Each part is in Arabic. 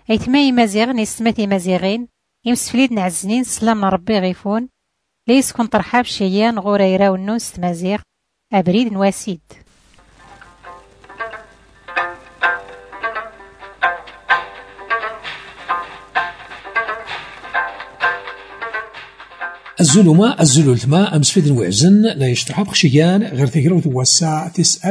أيتما مزيغ نسمتي مزيغين يمسفليد نعزنين سلام ربي غيفون ليس كون ترحاب شيان غوريرا ونوس تمازيغ أبريد نواسيد. الظلماء الظلماء أمسفيد نوعزن لا يشتحب خشيان غير تقراو توسع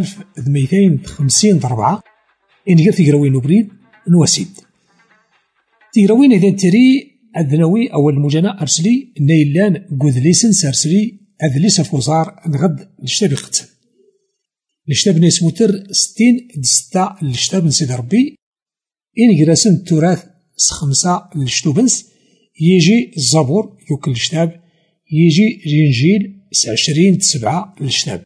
9250 ضربعة إن غير تقراوين نبريد نواسيد تقراوين إذن تري أذنوي أول مجانا أرسلي نيلان قذليسن سارسلي أذليس فوزار نغد لشتاب يقتل لشتاب نسموتر 60 دستا لشتاب نسيد ربي إن غراسن التراث 5 لشتوبنس يجي الزبور يوكل لشتاب يجي الإنجيل 20/7 للشتاب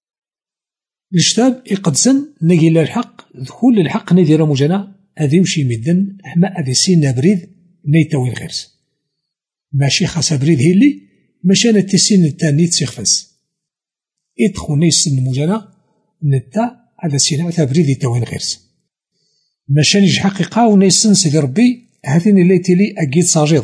الشتاب يقدسن نجي الحق دخول الحق ندير مجانا أذي وشي مدن حما أذي سين بريد نيتاوين غيرس ماشي خاصة بريد هيلي ماشي أنا تسين التاني تسيخفنس إدخو نيسن مجانا نتا على سين عتا بريد يتاوين غيرس ماشي نيج حقيقة ونيسن سيدي ربي هذين اللي تيلي أكيد صاجيض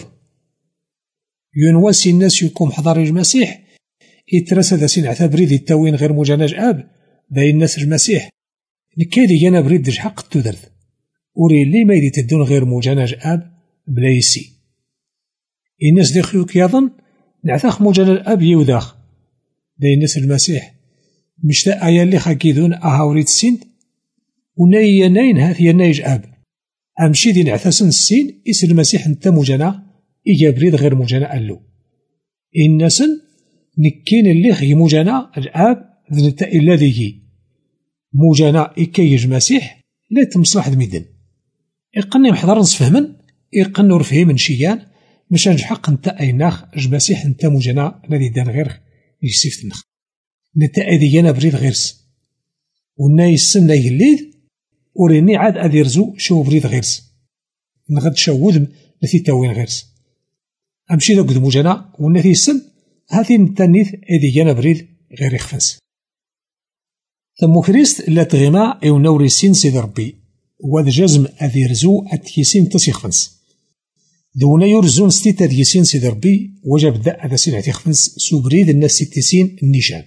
ينواسي الناس يكون حضار المسيح يترسى ذا سين عتا بريد يتاوين غير مجاناج آب ذا الناس المسيح نكيدي جانا بريد دج حق تودرث وري اللي ما يدي تدون غير مجاناج آب بلا يسي الناس دي خيوك يظن نعثاخ مجاناج آب يوداخ ذا الناس المسيح مشتا آيا اللي خاكيدون أهاوريد السين ونايا ناين هاثيا نايج آب أمشي دي نعثاسن السين إس المسيح نتا مجانا إيجا بريد غير مجانا ألو الناسن نكين اللي خي مجانا الآب ذنتا إلا ذيكي مجانا إكايج مسيح لا تمصلح دميدن إقني محضر نصفهمن إقنو رفهي من شيان مشان جحق نتا أيناخ جمسيح نتا مجانا نادي دان غير يسيفت النخ نتا أذيانا بريد غيرس وناي السن ناي الليل وريني عاد أذي رزو شو بريد غيرس نغد شاوذ نثي تاوين غيرس أمشي ذاك ذو مجانا ونثي السن هذي نتانيث أذيانا بريد غير يخفنس ثم كريست لا تغيما إو نوري سين سيد ربي وذ جزم أذي رزو أتيسين تسيخفنس دونا يرزون ستيت أذيسين سيد ربي وجب ذا أذا سين أتيخفنس سوبريد الناس ستيسين النيشان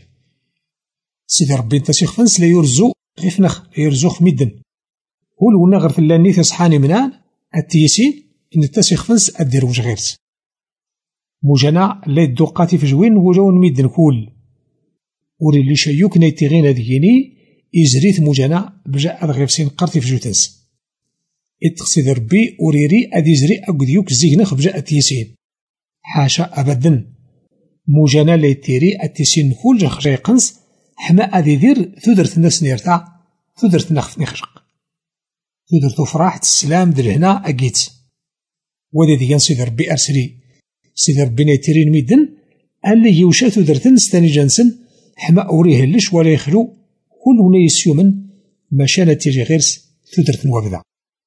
سيد ربي تسيخفنس لا يرزو غيفنخ يرزو خميدن هو لونا غير ثلاني تصحاني منان أتيسين إن تسيخفنس أدير وش غيرس مجانا لا يدوقاتي في جوين وجون ميدن كول وري اللي شيوك نيتيغين هذيني إزريت مجانا بجاء غير سين قرتي في جوتنس اتقصد ربي وريري أدي زري أقديوك زيغنخ بجاء تيسين حاشا أبدا مجانا لا يتيري أتيسين كول جخ جايقنس حما أدي دير ثدرت النفس نيرتاع ثدرت نخف نخشق ثدرت فراحة السلام در هنا أجيت وذي ديان سيد ربي أرسلي سيد ربي نيتيرين ميدن اللي يوشا ثدرتن ستاني جانسن حما أوريه اللش ولا يخلو كل ونيس يومن ماشانا تيجي غيرس ثدرت وابدا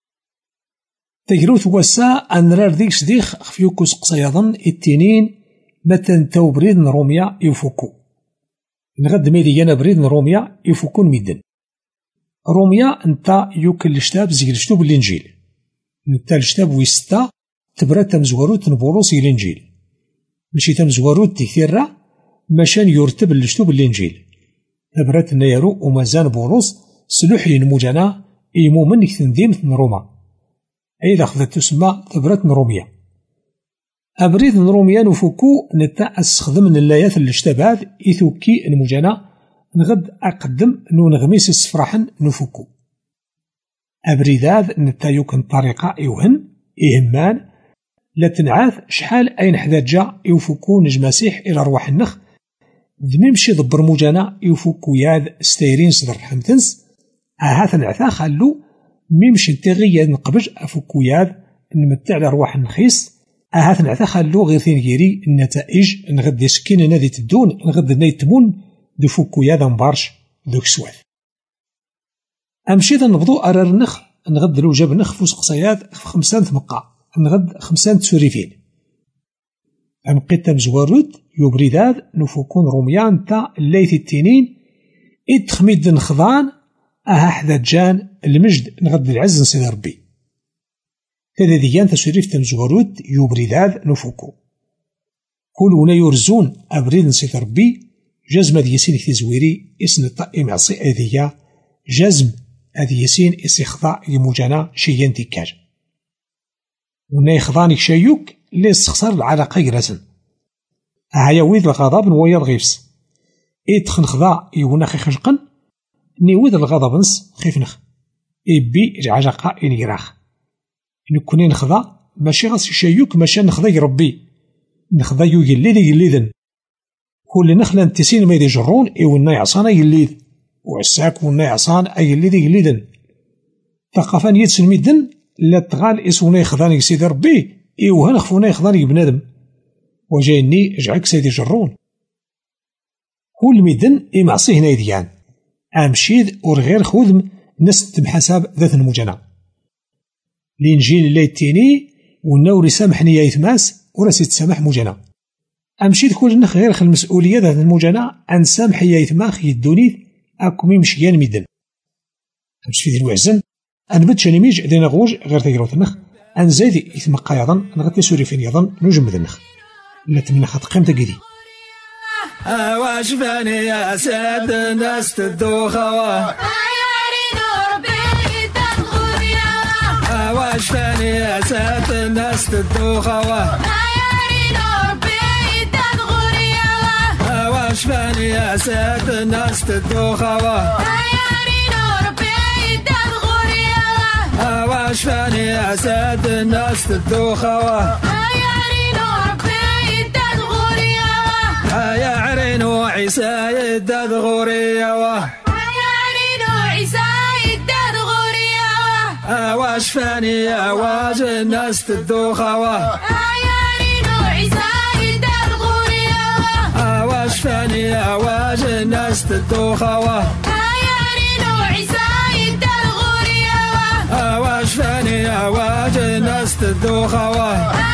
تجروث وسا أن رار ديكس ديخ خفيوكوس قصيضن التنين متن تو بريد روميا يفوكو نغد ميديانا بريد روميا يفوكون ميدن روميا انتا يوكل الشتاب زي الشتوب الانجيل نتا الشتاب ويستا تبرا تمزوروت نبوروس الانجيل ماشي تمزوروت تكثيرا ماشان يرتب الشتوب الانجيل تبرات نيرو ومازان بوروس سلوحي نموجانا ايمو منك تنذيم روما ايضا خذت تسمى تبرات روميا ابريد روميا نفوكو نتا استخدم من اللايات الاشتباد ايثوكي المجانا نغد اقدم نغميس السفراحن نفوكو ابريداد نتا يوكن طريقة يوهن يهمان لا تنعاث شحال اين حداجا يوفوكو نجماسيح الى ارواح النخ ذميمشي ضبر موجانا يوفوكو ياد ستيرين صدر حمتنس هاثا نعثا خلو ميمشي نتغياد نقبج افوكو ياد نمتع لارواح النخيس هاثا نعثا خلو غير ثين غيري النتائج نغد يسكين نادي تدون نغد نيتمون دو فوكو ياد مبارش دوك سواث امشي ذا نبضو ارار نخ نغد لو جاب نخ فوس قصياد 5 ثمقا نغد 5 تسوريفين أمقيتا مزورود يبريداد نفوكون روميان تا الليث التنين إدخميد نخضان أها حدا جان المجد نغد العز نسيد ربي تداديان تسوريف تمزغروت يبرداد نفوكو كل ونا يرزون أبريد نسيت ربي جزم هذه يسين تزويري اسن الطائم عصي أذية جزم هذه يسين استخضاء يموجانا شيئا تكاج ونا يخضاني شيوك اللي استخسر العلاقة يرسن هيا ويد الغضب نويا الغيفس إدخن خضاء يونا خي خشقن نيويد الغضب نس خيف نخ إبي العلاقة إن يراخ نكوني نخضا ماشي غاس شيوك ماشي نخضا يربي نخضا يليد يليدن كل نخلا نتسين ما يجرون إيونا يعصانا يليد وعساك ونا يعصان أي يليد يليدن ثقافان يتسن ميدن لا تغال إسونا يخضاني سيدي ربي إيوها نخفونا يخضاني بنادم وجايني جعك سيدي جرون كل ميدن إمعصيه نايديان أمشيد ورغير خذم نست بحساب ذات المجنى الإنجيل اللي يتيني ونوري سامحني يا يتماس وراسي تسامح مجنى أمشيد كل نخ غير المسؤولية ذات المجنى أن سامح يا يتماخ يدوني أكمي مشيان ميدن أمشي في الوعزن أنبت شنميج دينا غوج غير تيروت النخ أن زايد يتمقى يظن نغطي سوري فين يظن نجمد النخ لا تمنى خط قيمة قدي واش فاني يا ساد الناس تدوخوا واش فاني يا ساد الناس تدوخوا واش فاني يا ساد الناس تدوخوا واش فاني يا ساد الناس تدوخوا يا عرينو عيسى يداد غوريا يا عرينو عيسى يداد غوريا واش فاني يا واج الناس تدوخوا يا عرينو عيسى يداد غوريا واش فاني يا واج الناس تدوخوا يا عرينو عيسى يداد غوريا واش فاني يا واج الناس تدوخوا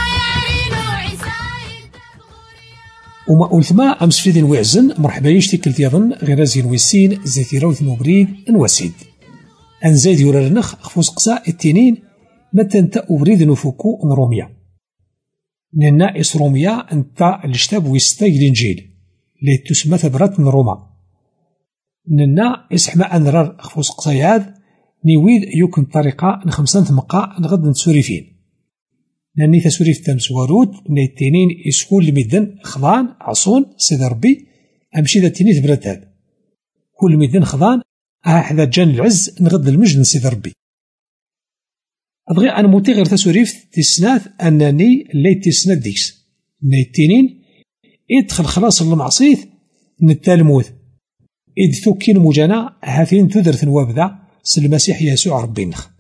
وما أولثما أمس في دين وعزن مرحبا يشتكلت يظن غير زين ويسين زيتي روث مبريد نوسيد أنزاد يوررنخ خفوس قساء التنين متى انت أبريد نفوكو نروميا ننا إس روميا انت الاشتاب ويستاي الإنجيل اللي تسمى ثبرت نروما ننا إسحما أنرار خفوس قساياد نيويد يمكن طريقة نخمسان ثمقا نغد نتسوري فين لأني تسوري في تمس ورود نيتينين يسكون لمدن خضان عصون سيد ربي أمشي ذا تيني تبرد هذا كل مدن خضان حذا جان العز نغد المجد سيد ربي أبغي أنا موتي غير تسوري في تسناث أنني اللي تسناث ديكس نيتينين إدخل خلاص المعصيث نتالموث إد ثوكين مجانا هاثين تدرث وابدا سلمسيح يسوع ربي نخ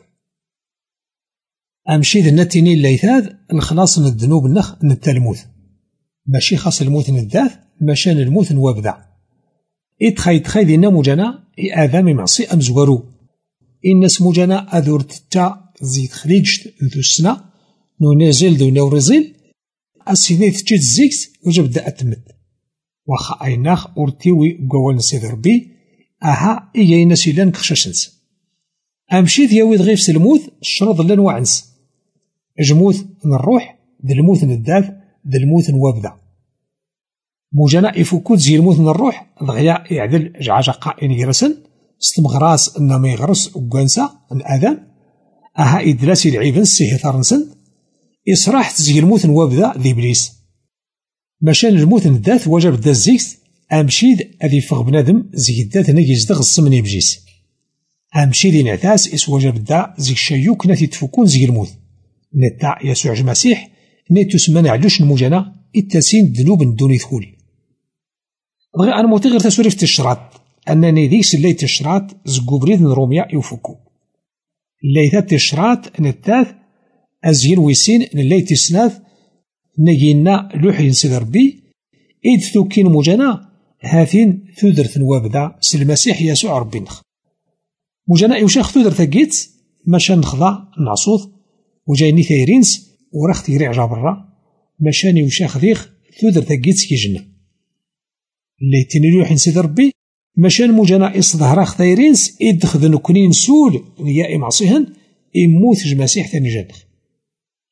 أمشي ذا نتيني الليثاذ الخلاص من الذنوب النخ نتالموث ماشي خاص الموت الذاث ماشان الموت وابدا إتخاي دينا مجانا آدم معصي أمزورو إن اسمو جانا أذور تتا زيت خليجت ذو السنة نو نازل ذو نورزيل أسيني تجد زيكس وجب دا أتمد وخا أيناخ أورتيوي قوال سيد ربي أها إيا نسيلان كخشاشنس أمشي ذياويد غيف سلموث الشرط لان وعنس جموث نروح ذا الموت الذاث ذا الموت وابدا موجانا إفوكوت زي الموت نروح ضغيا يعدل جعجقا إن يرسن ستمغراس إنما يغرس وقوانسا الآدم أها إدلاسي العيبن سيه ثارنسن إصراح تزي الموت وابدا ذي إبليس ماشان الموت الذات وجب دا الزيكس أمشيد أذي فغ بنادم زي الذات نجيزدغ الصمني بجيس أمشيد نعتاس إس وجب دا زي الشيوك ناتي تفكون زي الموت نتا يسوع المسيح نيتو سمانا علوش المجانا التاسين ذنوب دوني ثقول بغي أنا موتي غير تسوري في الشراط أنني ديكس اللي تشراط زقو بريد روميا يوفكو اللي ثات تشراط نتاث أزين ويسين اللي تسناث نجينا لوحي نسيد ربي إيد ثوكين مجانا هاثين ثودر ثنوابدا سلمسيح يسوع ربي نخ مجانا يوشاخ ثودر ثقيت ماشان نخضع نعصوث وجايني ثايرينس وراخ تيريع جابرا ماشان يوشاخ ذيخ ثودر ثقيت سكيجنا اللي تنلوح نسيد ربي ماشان مجانا إصدهراخ ثايرينس إدخذ نكونين سول نيائي معصيهن إموت جماسيح ثاني جانخ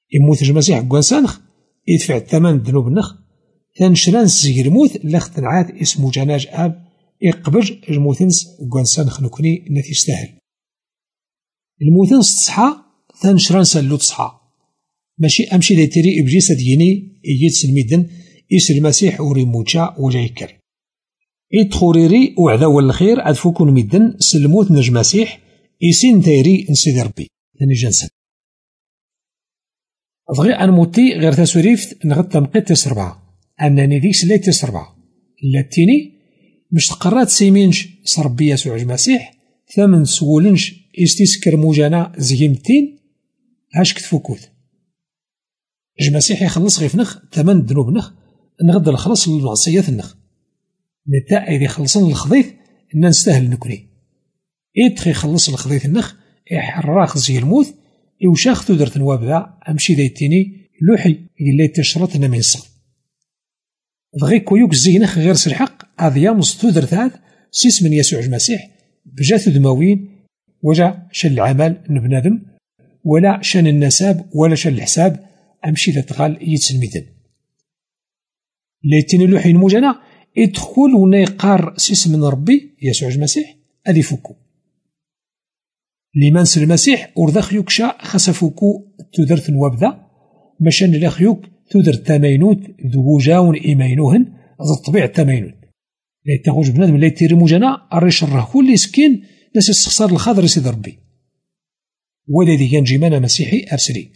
يموت المسيح كوانسانخ يدفع الثمن الذنوب نخ تنشران سيجي الموت اللي تنعاد اسمه جناج اب يقبج الموتنس كوانسانخ نكوني التي يستاهل الموتنس تصحى تنشران سالو تصحى ماشي امشي دي تيري ابجيس ديني يجيت سلميدن يس المسيح وري موتشا وجا يكر يدخوريري وعدا والخير عاد فوكون ميدن سلموت نج مسيح يسين تيري نسيدي ربي ثاني جنسن بغي ان موتي غير تسوريفت نغد تنقيت تيس 4 انني ديك سليت تيس 4 لاتيني مش تقرات سيمينش صربي يسوع المسيح ثمن سولنش يستسكر موجانا زيمتين هاش كتفوكوت المسيح يخلص غير فنخ ثمن الذنوب نخ نغد الخلص للمعصيات النخ نتا إذا يخلصن الخضيث إن نستاهل نكوني إدخي يخلص الخضيث النخ يحراخ زي الموت يوشاخ تودرت نواب ذا أمشي دايتيني لوحي اللي تشرط أنا من الصغر بغي كويوك زي نخ غير سلحق أذيامس تودرت هذا سيس من يسوع المسيح بجاث دماوين وجا شن العمل نبنادم ولا شن النساب ولا شن الحساب أمشي تتغال يتسلميدن ليتيني لوحي نموجنا يدخل ونيقار سيس من ربي يسوع المسيح أدي فوكو لمن المسيح ورذا يكشا خاص فوكو تودرت نوابذا ماشان لا خيوك تودر تماينوت ذو جاون إيماينوهن هذا الطبيعة التماينوت لا تغوج بنادم لا يتيري موجنا الريش الره كل سكين ناس استخسار الخضر يسيد ربي ولا دي كان جيمانا مسيحي أرسلي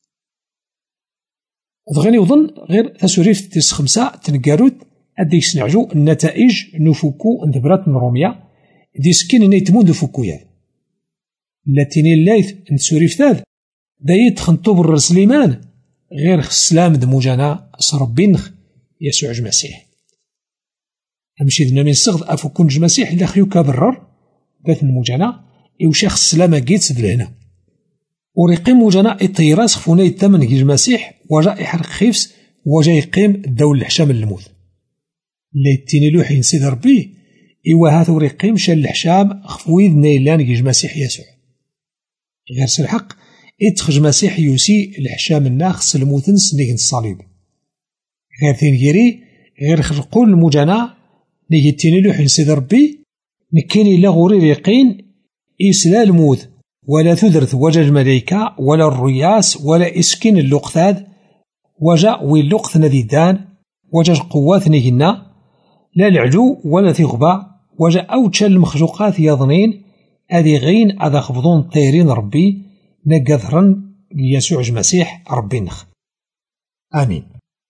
ضغني وظن غير تسوريف تيس 5 تنقاروت أديك سنعجو النتائج نفوكو اندبرات من روميا دي سكين نيتمون دفوكو ياد لاتيني اللايث نتسوريف ثاذ دايت خنطو بالرسليمان غير السلام دموجانا صربينخ يسوع المسيح أمشي ذنا من صغد أفوكون المسيح إلا خيوكا برر ذات الموجانا يوشاخ السلامة جيت لهنا وريقيم موجانا الطيراس خفونا يتمن المسيح وجاء يحرق خيفس وجاء يقيم الدول الحشام الموت ليتيني لوحي نسيد ربي إوا هاثو ريقيم شال الحشام خفويد نيلان المسيح يسوع غير سلحق إتخج مسيح يوسي الحشام الناخ الموتن سنيك الصليب غير تنجيري غير خرقون المجانا نيتيني لوحي نسيد ربي نكيني لا غوري ريقين إسلا الموت ولا تدرث وجا الملايكة ولا الرياس ولا إسكين اللقثاد وجا واللقث نديدان وجا القوات نيجنا لا العلو ولا ثغبا وجا أوتشا المخلوقات يظنين أذي غين أذا خفضون طيرين ربي نقذرن ليسوع المسيح ربي نخ آمين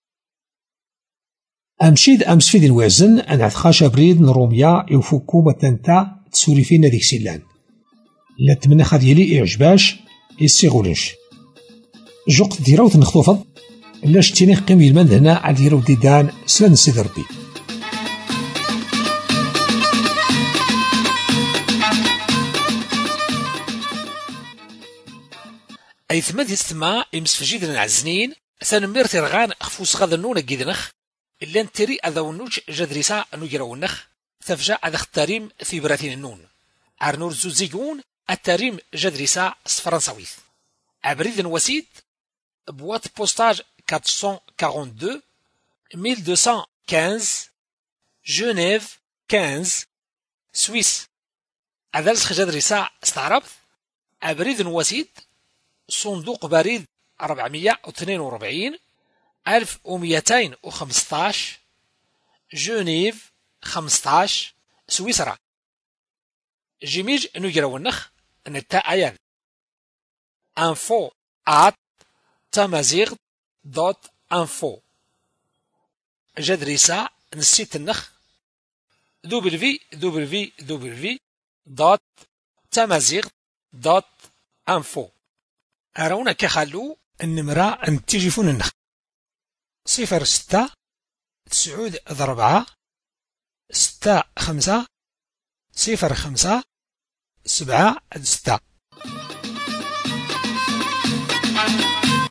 أمشيد أمس في ذي الوازن أن أتخاشى بريد نروميا يوفوكو متنتا تسوري فينا ديك سيلان لا تمنى خذ يلي إعجباش يسيغولنش جوقت ديراوت نخطوفض لا شتيني قيم يلمان هنا على ديراو ديدان سلان سيد ربي أي ثماد يستمع يمسفجيد العزنين ثانمير ترغان خفوس غاذا نونا جيدنخ إلا نتري أذا ونوج جدريسا نجراونخ ثفجا أذا اختاريم في براتين النون عرنور زوزيقون التاريم جدريسا فرنساويث أبريد وسيد بوات بوستاج 442 1215 جنيف 15 سويس أذلس جدريسا استعربت أبريد وسيد صندوق بريد 442 1215 جنيف 15 سويسرا جيميج نجرو النخ نتا أيان info@tamazigh.info جدريسا نسيت النخ www.tamazigh.info أرونا كخلو النمرة التليفون النخ 06 9 4 6 5 0 5 7 6